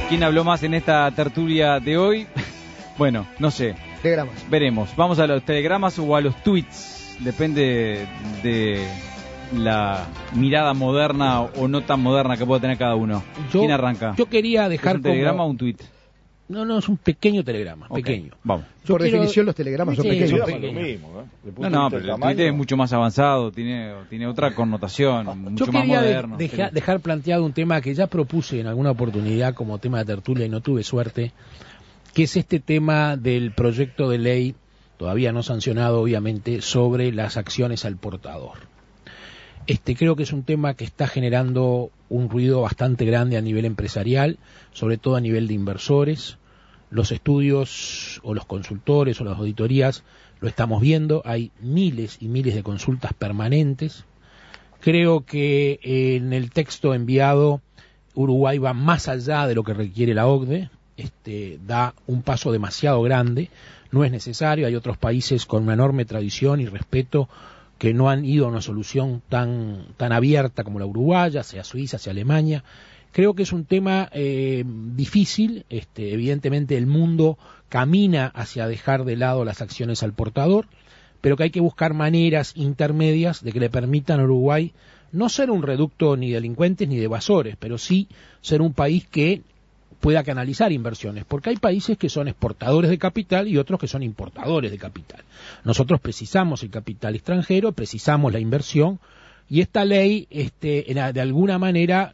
¿Quién habló más en esta tertulia de hoy? Bueno, no sé. Telegramas. Veremos. ¿Vamos a los telegramas o a los tweets? Depende de la mirada moderna o no tan moderna que pueda tener cada uno. ¿Quién arranca? Yo quería dejar ¿Es un telegrama o un tweet? No, es un pequeño telegrama, Okay, pequeño. Vamos. Por definición los telegramas son pequeños. Lo mismo, ¿no? No, pero el tweet es mucho más avanzado, tiene otra connotación, mucho más moderno. Yo quería dejar planteado un tema que ya propuse en alguna oportunidad como tema de tertulia y no tuve suerte, que es este tema del proyecto de ley, todavía no sancionado obviamente, sobre las acciones al portador. Creo que es un tema que está generando un ruido bastante grande a nivel empresarial, sobre todo a nivel de inversores. Los estudios o los consultores o las auditorías lo estamos viendo, hay miles y miles de consultas permanentes. Creo que en el texto enviado Uruguay va más allá de lo que requiere la OCDE, da un paso demasiado grande, no es necesario, hay otros países con una enorme tradición y respeto que no han ido a una solución tan abierta como la uruguaya, sea Suiza, sea Alemania. Creo que es un tema difícil, evidentemente el mundo camina hacia dejar de lado las acciones al portador, pero que hay que buscar maneras intermedias de que le permitan a Uruguay no ser un reducto ni de delincuentes ni de evasores, pero sí ser un país que pueda canalizar inversiones, porque hay países que son exportadores de capital y otros que son importadores de capital. Nosotros precisamos el capital extranjero, precisamos la inversión, y esta ley, de alguna manera,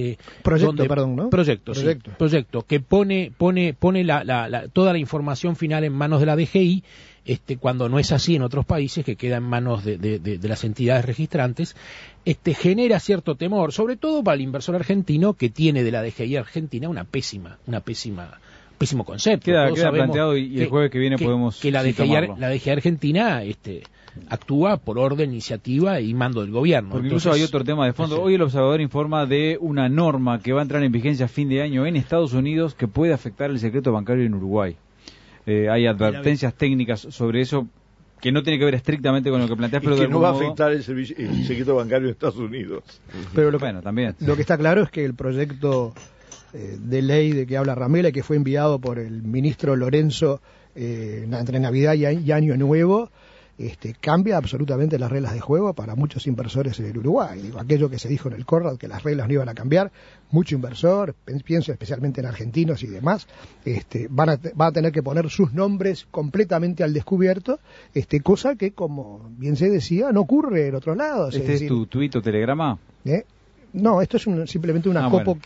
proyecto, que pone toda la información final en manos de la DGI, cuando no es así en otros países, que queda en manos de las entidades registrantes, genera cierto temor, sobre todo para el inversor argentino, que tiene de la DGI argentina pésimo concepto. Queda planteado y el jueves que viene podemos que la DGI argentina actúa por orden, iniciativa y mando del gobierno. Porque incluso hay otro tema de fondo. Sí. Hoy el Observador informa de una norma que va a entrar en vigencia a fin de año en Estados Unidos que puede afectar el secreto bancario en Uruguay. Hay advertencias técnicas sobre eso que no tiene que ver estrictamente con lo que planteas, pero que no va a afectar el secreto bancario en Estados Unidos. Pero también. Lo que está claro es que el proyecto de ley de que habla Ramela, que fue enviado por el ministro Lorenzo entre Navidad y Año Nuevo, cambia absolutamente las reglas de juego para muchos inversores en el Uruguay. Aquello que se dijo en el Conrad, que las reglas no iban a cambiar, mucho inversor, pienso especialmente en argentinos y demás, van a tener que poner sus nombres completamente al descubierto, cosa que, como bien se decía, no ocurre en otros lados. ¿Es tu tuit o telegrama? No, esto es simplemente una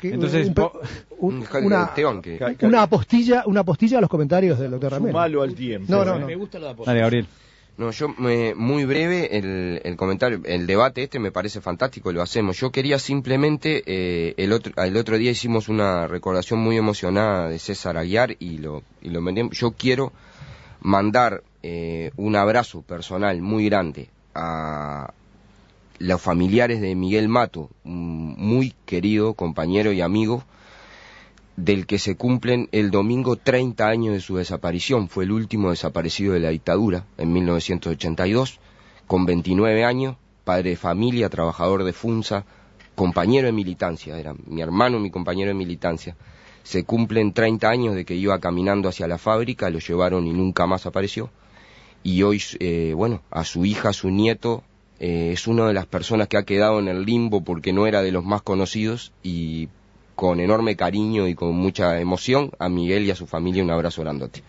una apostilla a los comentarios del doctor Ramela. Malo al tiempo. No. Me gusta la apostilla. Dale, Gabriel. No, muy breve el comentario, el debate me parece fantástico, lo hacemos. Yo quería simplemente, el otro día hicimos una recordación muy emocionada de César Aguiar y lo vendemos. Yo quiero mandar un abrazo personal muy grande a los familiares de Miguel Mato, un muy querido compañero y amigo, del que se cumplen el domingo 30 años de su desaparición. Fue el último desaparecido de la dictadura en 1982, con 29 años, padre de familia, trabajador de Funza, compañero de militancia, era mi hermano, mi compañero de militancia. Se cumplen 30 años de que iba caminando hacia la fábrica, lo llevaron y nunca más apareció. Y hoy, a su hija, a su nieto, es una de las personas que ha quedado en el limbo porque no era de los más conocidos, y con enorme cariño y con mucha emoción, a Miguel y a su familia un abrazo grandote.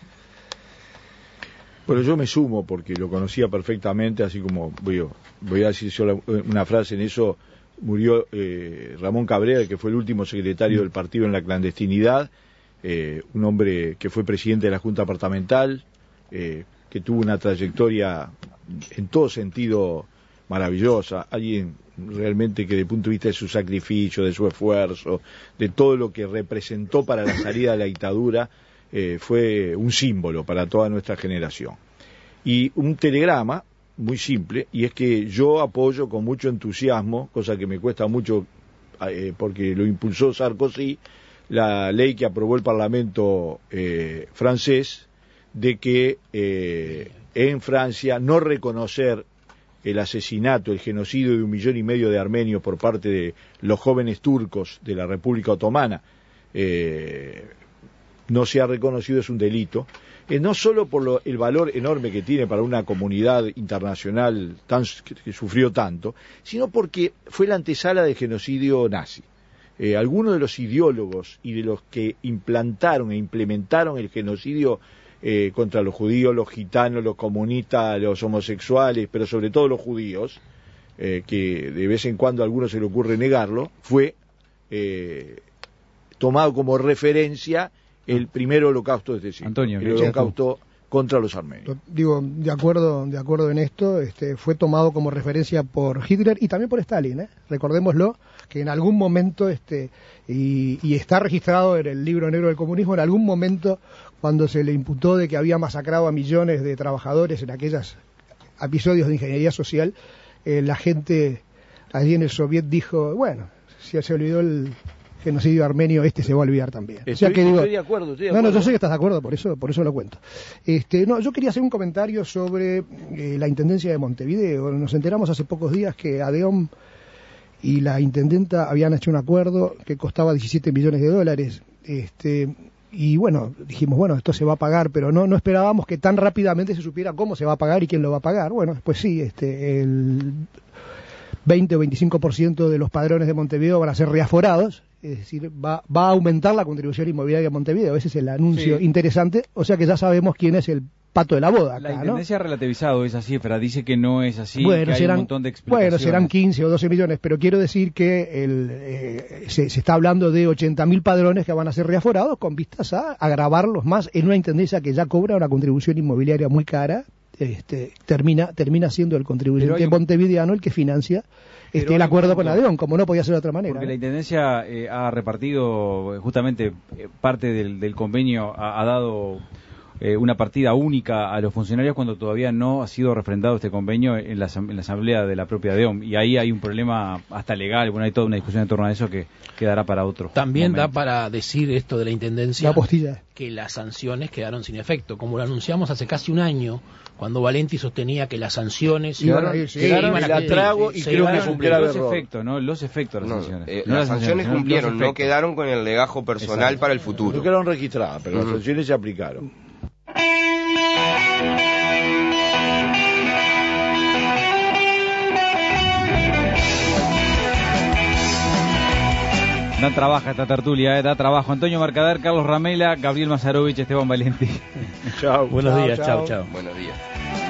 Bueno, yo me sumo porque lo conocía perfectamente, así como voy a decir solo una frase en eso. Murió Ramón Cabrera, que fue el último secretario del partido en la clandestinidad, un hombre que fue presidente de la Junta Departamental, que tuvo una trayectoria en todo sentido maravillosa, alguien realmente que desde el punto de vista de su sacrificio, de su esfuerzo, de todo lo que representó para la salida de la dictadura, fue un símbolo para toda nuestra generación. Y un telegrama muy simple, y es que yo apoyo con mucho entusiasmo, cosa que me cuesta mucho porque lo impulsó Sarkozy, la ley que aprobó el Parlamento francés de que en Francia no reconocer el asesinato, el genocidio de 1,5 millones de armenios por parte de los jóvenes turcos de la República Otomana, no se ha reconocido, es un delito. No solo por el valor enorme que tiene para una comunidad internacional que sufrió tanto, sino porque fue la antesala del genocidio nazi. Algunos de los ideólogos y de los que implantaron e implementaron el genocidio contra los judíos, los gitanos, los comunistas, los homosexuales, pero sobre todo los judíos, que de vez en cuando a algunos se le ocurre negarlo, fue tomado como referencia el primer holocausto de este siglo, Antonio, el holocausto contra los armenios. Digo, de acuerdo en esto, fue tomado como referencia por Hitler y también por Stalin, recordémoslo, que en algún momento, y está registrado en el libro negro del comunismo, en algún momento, cuando se le imputó de que había masacrado a millones de trabajadores en aquellos episodios de ingeniería social, la gente allí en el Soviet dijo, bueno, si se olvidó el genocidio armenio, se va a olvidar también. Estoy de acuerdo. No, yo sé que estás de acuerdo, por eso lo cuento. Yo quería hacer un comentario sobre la Intendencia de Montevideo. Nos enteramos hace pocos días que ADEOM y la Intendenta habían hecho un acuerdo que costaba $17 millones. Y bueno, dijimos, bueno, esto se va a pagar, pero no esperábamos que tan rápidamente se supiera cómo se va a pagar y quién lo va a pagar. Bueno, pues sí, el 20 o 25% de los padrones de Montevideo van a ser reaforados, es decir, va a aumentar la contribución inmobiliaria de Montevideo. Ese es el anuncio interesante, o sea que ya sabemos quién es el pato de la boda acá, la Intendencia ha relativizado esa cifra, dice que no es así, bueno, que hay un montón de explicaciones. Bueno, serán 15 o 12 millones, pero quiero decir que se está hablando de 80.000 padrones que van a ser reaforados con vistas a agravarlos más en una Intendencia que ya cobra una contribución inmobiliaria muy cara. Termina siendo el contribuyente montevideano el que financia el acuerdo con ADEOM, como no podía ser de otra manera. Porque la Intendencia ha repartido justamente parte del convenio, ha dado una partida única a los funcionarios cuando todavía no ha sido refrendado este convenio en la asamblea de la propia ADEOM, y ahí hay un problema hasta legal. Bueno, hay toda una discusión en torno a eso que quedará para otro también momento. Da para decir esto de la Intendencia, la postilla, que las sanciones quedaron sin efecto, como lo anunciamos hace casi un año, cuando Valenti sostenía que las sanciones quedaron la trago y creo que cumplieron los efectos, ¿no? Los efectos de las sanciones. Las sanciones cumplieron, no quedaron con el legajo personal. Exacto. Para el futuro. No quedaron registradas, pero las sanciones se aplicaron. Da trabajo esta tertulia, da trabajo. Antonio Mercader, Carlos Ramela, Gabriel Mazarovich, Esteban Valenti. Chao. Buenos días, chao. Buenos días.